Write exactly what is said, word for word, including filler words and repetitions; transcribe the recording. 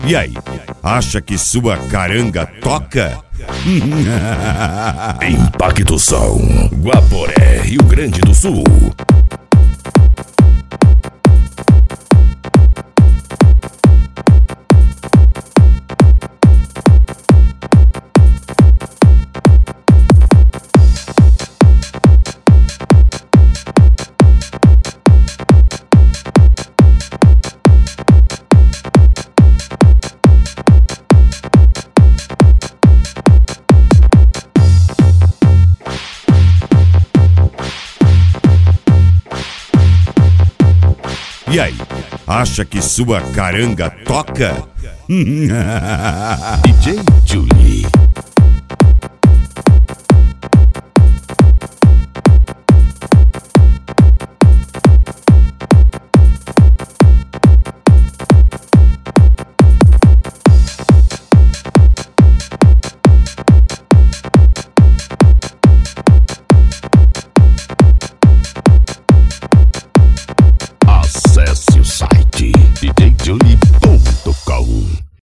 E aí, acha que sua caranga toca? Impacto Som, Guaporé, Rio Grande do Sul. E aí, acha que sua caranga toca? D J Julie.